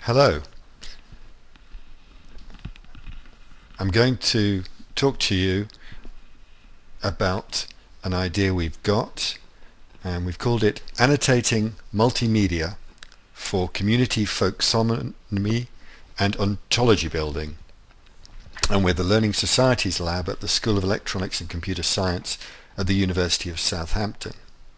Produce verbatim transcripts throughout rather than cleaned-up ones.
Hello. I'm going to talk to you about an idea we've got, and we've called it Annotating Multimedia for Community Folksonomy and Ontology Building. And we're the Learning Societies Lab at the School of Electronics and Computer Science at the University of Southampton.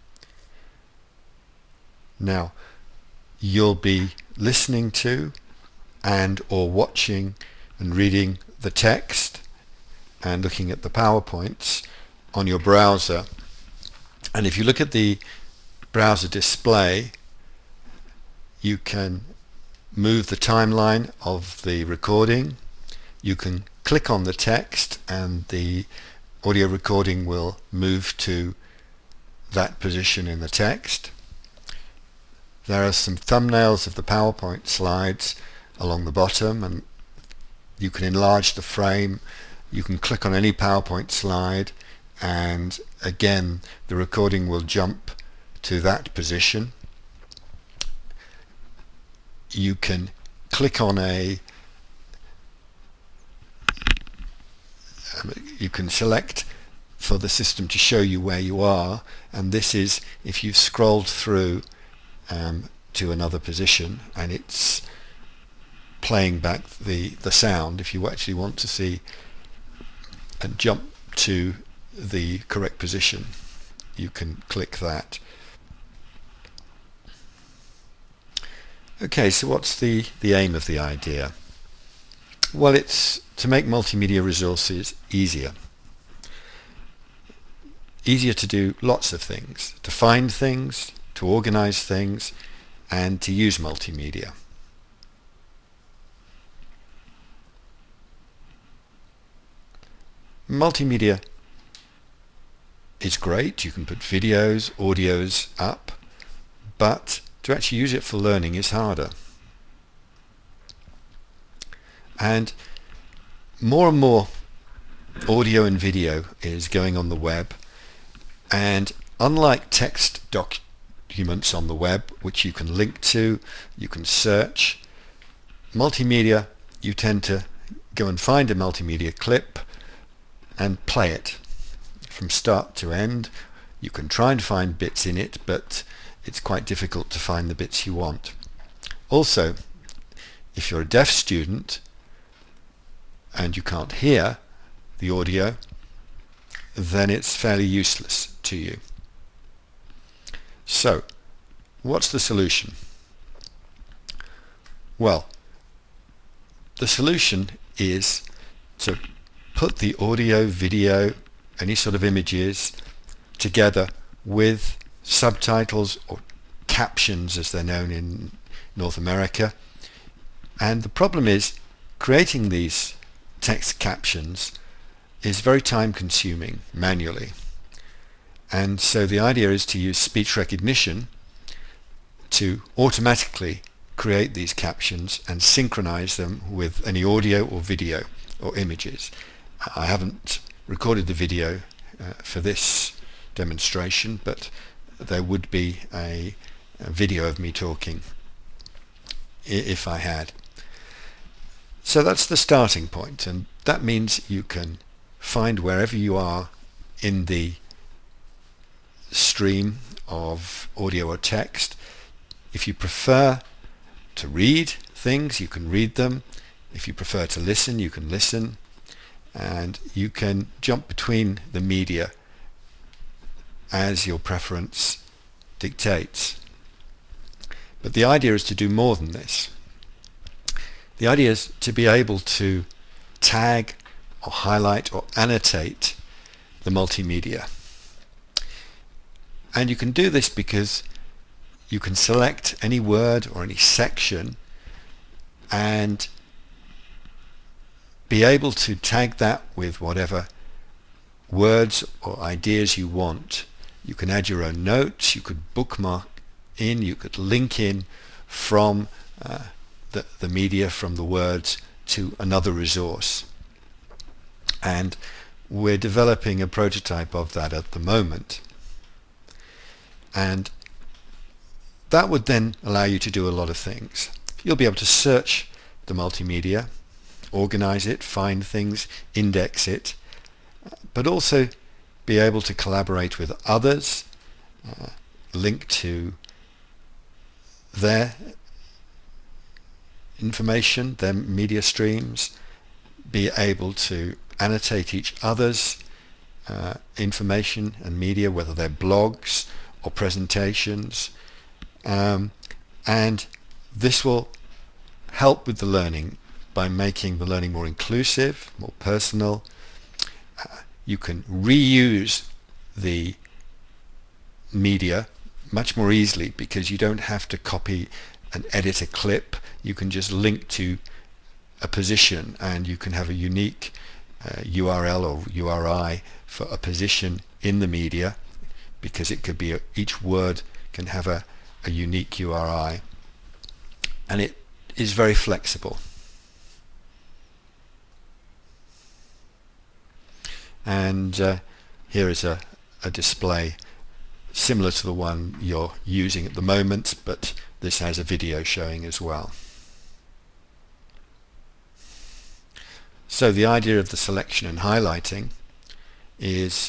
Now, you'll be listening to and or watching and reading the text and looking at the PowerPoints on your browser. And if you look at the browser display, you can move the timeline of the recording. You can click on the text and the audio recording will move to that position in the text. There are some thumbnails of the PowerPoint slides along the bottom, and you can enlarge the frame. You can click on any PowerPoint slide, and again the recording will jump to that position. You can click on a you can select for the system to show you where you are, and this is if you've scrolled through um, to another position and it's playing back the the sound. If you actually want to see and jump to the correct position, you can click that. Okay, so what's the the aim of the idea? Well, it's to make multimedia resources easier. Easier to do lots of things, to find things, to organize things, and to use multimedia. Multimedia is great. You can put videos, audios up, but to actually use it for learning is harder. And more and more audio and video is going on the web, and unlike text documents on the web, which you can link to, you can search, multimedia, you tend to go and find a multimedia clip and play it from start to end. You can try and find bits in it, but it's quite difficult to find the bits you want. Also, if you're a deaf student and you can't hear the audio, then it's fairly useless to you. So, what's the solution? Well, the solution is to put the audio, video, any sort of images together with subtitles or captions, as they're known in North America. And the problem is creating these text captions is very time consuming manually. And so the idea is to use speech recognition to automatically create these captions and synchronize them with any audio or video or images. I haven't recorded the video uh, for this demonstration, but there would be a, a video of me talking if I had. So that's the starting point, and that means you can find wherever you are in the stream of audio or text. If you prefer to read things, you can read them. If you prefer to listen, you can listen. And you can jump between the media as your preference dictates. But the idea is to do more than this. The idea is to be able to tag or highlight or annotate the multimedia. And you can do this because you can select any word or any section and be able to tag that with whatever words or ideas you want. You can add your own notes, you could bookmark in, you could link in from uh, the, the media, from the words to another resource. And we're developing a prototype of that at the moment. And that would then allow you to do a lot of things. You'll be able to search the multimedia, organize it, find things, index it, but also be able to collaborate with others, uh, link to their information, their media streams, be able to annotate each other's uh, information and media, whether they're blogs or presentations, um, and this will help with the learning by making the learning more inclusive, more personal. Uh, you can reuse the media much more easily because you don't have to copy and edit a clip. You can just link to a position and you can have a unique uh, U R L or U R I for a position in the media, because it could be a, each word can have a, a unique U R I, and it is very flexible. And uh, here is a, a display similar to the one you're using at the moment, but this has a video showing as well. So the idea of the selection and highlighting is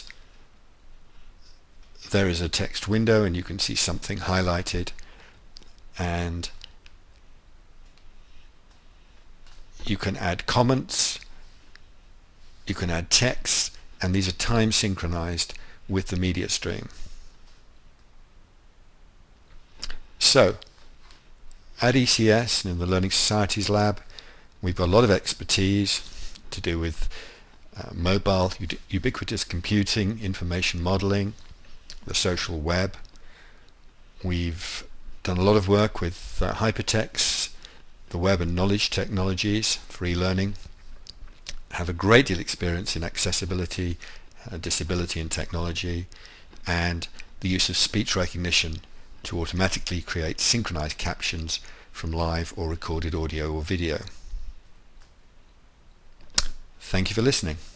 there is a text window and you can see something highlighted, and you can add comments, you can add text, and these are time synchronized with the media stream. So at E C S and in the Learning Societies Lab, we've got a lot of expertise to do with uh, mobile ubiquitous computing, information modeling, the social web. We've done a lot of work with uh, hypertext, the web and knowledge technologies for e-learning, have a great deal of experience in accessibility, uh, disability and technology, and the use of speech recognition to automatically create synchronized captions from live or recorded audio or video. Thank you for listening.